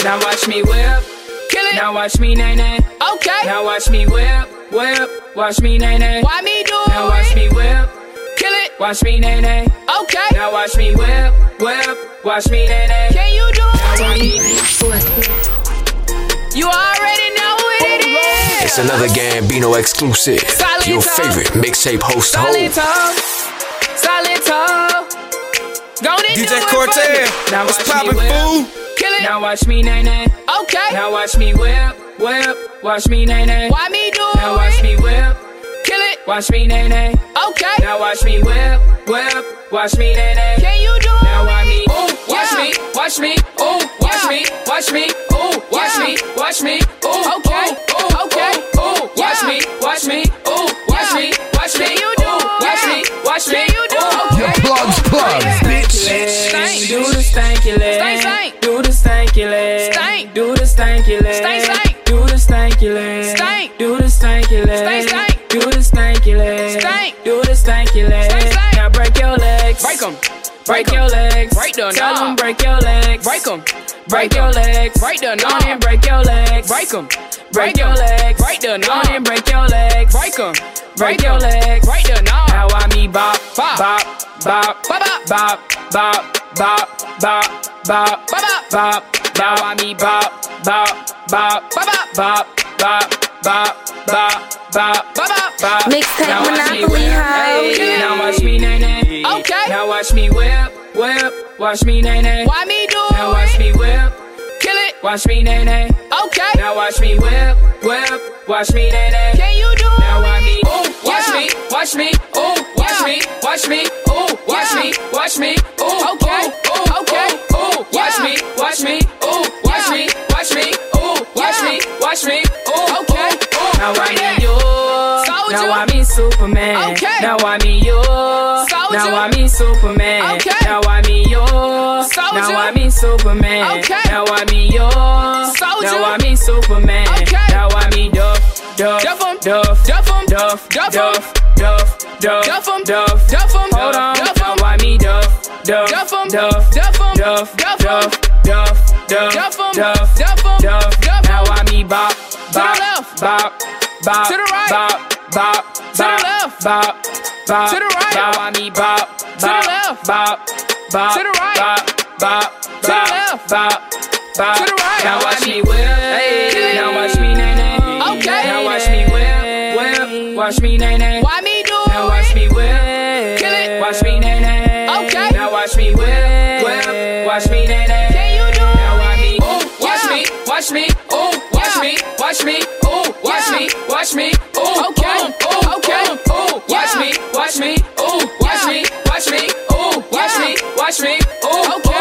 Now watch me whip. Kill it. Now watch me nay nay. Okay. Now watch me whip, whip. Watch me nay nay. Why me do it? Now watch me whip. Kill it. Watch me nay nay. Okay. Now watch me whip, whip. Watch me nay nay. Can you do it? Now watch me. You already know what it is. It's another Gambino exclusive. Solid Your talk. favorite mixtape host. Solid talk. Solid talk. Go and DJ do it Cortez, for me. Now what's watch me poppin', whip. fool? Kill it. Now watch me nay nay. Okay. Now watch me whip, whip. Watch me nay nay. Why me do it? Now watch me whip. Kill it. Watch me nay nay. Okay. Now watch me whip, whip. Watch me nay nay. Can you do it? Now watch me. Ooh, watch me. Watch me. Ooh, watch me. Watch me. Ooh, watch me. Watch me. Ooh, okay. Ooh, okay. Ooh, watch me. Watch me. Ooh, watch me. Watch me. You do it. Watch me. Watch me. You do it. Your plugs, bitch. Stank. Do the stanky leg. Stank. Do the stanky leg. Stank. Do the stanky leg. Stank. Do the stanky leg. Stank. Do the stanky leg. Stank. Do the stanky leg. Stank. Do the stanky leg. Now break your legs. Break them. Break your legs. Break them. Tell them break your legs. Break them. Break your legs. Break them. On and break your legs. Break them. Break your legs. Break them. On and break your legs. Break them. Break your legs. Break them. Now I me bop, bop, bop, bop, bop, bop, bop, bop, bop, bop, bop, bop. Now I me bop, bop, bop, bop, bop, bop, bop, bop, bop, bop, bop. Mixtape Monopoly, ho. Now watch me nay nay. Okay. Now watch me whip, whip. Watch me nay nay. Why me do it? Now watch me whip. Kill it. Watch me nay nay. Okay. Now watch me whip, whip. Watch me nay nay. Can you do it? Now watch me. Ooh, watch me. Watch me. Ooh, watch me. Watch me. Ooh, watch me. Watch me. Ooh, okay. Ooh, okay. Ooh, watch me. Watch me. Ooh, watch me. Watch me. Ooh, watch me. Watch me. Ooh, okay. Now I mean you. Now I mean Superman. Okay. Now I mean you. Now I mean Superman. Okay. Now I mean you. Now I mean Superman. Okay. Now I mean you. Now I mean Superman. Okay. Now I mean Duff, Duff, Duff, Duff, Duff, Duff, Duff, Duff, Duff, Duff, Duff. Hold on. Now I mean Duff, Duff, Duff, Duff, Duff, Duff, Duff, Duff, Duff, Duff. Now I mean Bop, Bop, Bop, Bop, to the right, Bop, Bop, to the left, Bop, Bop, to the right. Now I mean Bop, to the left, Bop, Bop, to the right, Bop, Bop, to the left, Bop, Bop, to the right. Now watch me whip, now watch me nay nay. Okay. Now watch me whip, whip. Watch me nay nay. Why me do it? Now watch me whip, kill it. Watch me nay nay. Okay. Now watch me whip, whip. Watch me nay nay. Can you do it? Now watch me. Ooh, watch me, watch me. Ooh, watch me, watch me. Ooh, watch me, watch me. Ooh, okay, ooh, okay. Ooh, watch me, watch me. Ooh, watch me, watch me. Ooh, watch me, watch me. Ooh, okay.